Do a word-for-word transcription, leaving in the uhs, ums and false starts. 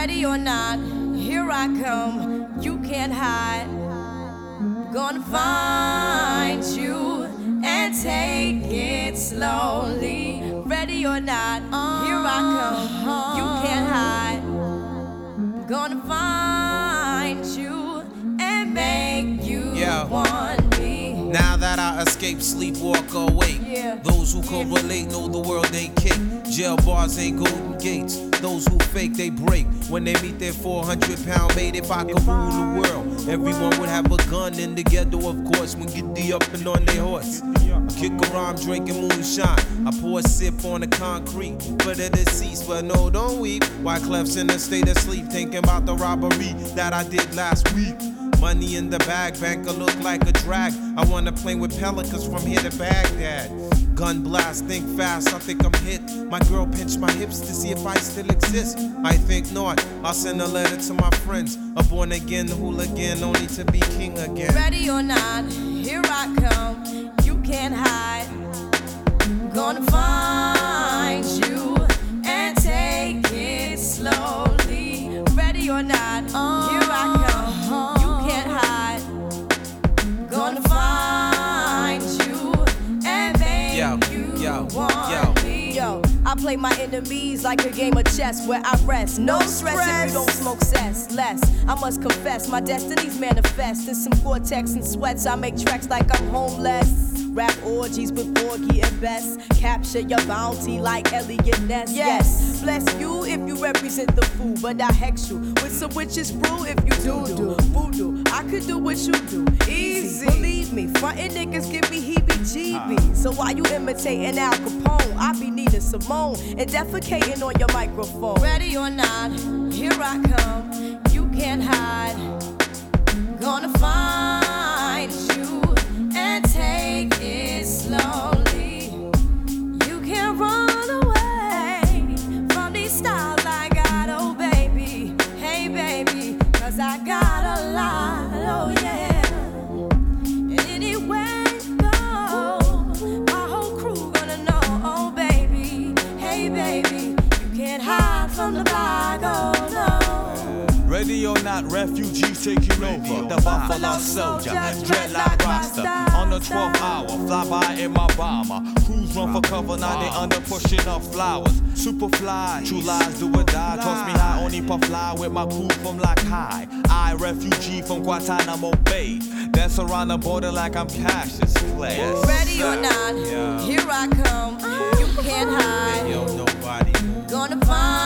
Ready or not, here I come. You can't hide. Gonna find you and take it slowly. Ready or not, here I come. You can't hide. Gonna find you and make you yeah. want me. Now that I escape, sleep, walk, awake. Yeah. Those who correlate know the world ain't cake. Jail bars ain't golden gates. Those who fake, they break. When they meet their four hundred pound mate, if I could rule the world, everyone would have a gun in the ghetto, of course, when get the up and on their horse. I kick around drinking moonshine. I pour a sip on the concrete for the deceased, but no, don't weep. Why Clef's in a state of sleep, thinking about the robbery that I did last week. Money in the bag, banker look like a drag. I wanna play with pelicans from here to Baghdad. Gun blast, think fast, I think I'm hit. My girl pinched my hips to see if I still exist. I think not, I'll send a letter to my friends. A born again hooligan, only to be king again. Ready or not, here I come. You can't hide. Gonna find you and take it slowly. Ready or not, here I come. You can't hide. Gonna find you and make yo, you yo, want yo. me. Yo, I play my enemies like a game of chess where I rest. No stress if you don't smoke cess. Less, I must confess, my destinies manifest. In some Gore-Tex and sweats, I make tracks like I'm homeless. Rap orgies with Borgie and Best. Capture your bounty like Elliot Ness. Yes, bless you if you represent the fool, but I hex you with some witches brew if you do do voodoo. I could do what you do, easy. Believe me, frontin' niggas give me heebie-jeebies. So while you imitating Al Capone, I be Nina Simone and defecating on your microphone. Ready or not, here I come. You can't hide. Gonna find you and take it slowly. You can't run away from these styles I got, oh baby. Hey baby, cause I got a lot, oh yeah. And anywhere you go, my whole crew gonna know, oh baby. Hey baby, you can't hide from the block, oh no. Ready or not, refugees taking over. The Buffalo Soldier, dreadlock roster. On the twelfth hour, fly by in my bomber. Crews run for cover, now they under pushing up flowers. Superfly, true lies do or die. Toss me high, only puff fly with my crew from like high. I, refugee from Guantanamo Bay. Dance around the border like I'm Cassius Clay. Ready or not, here I come. You can't hide. Yo, nobody. Gonna find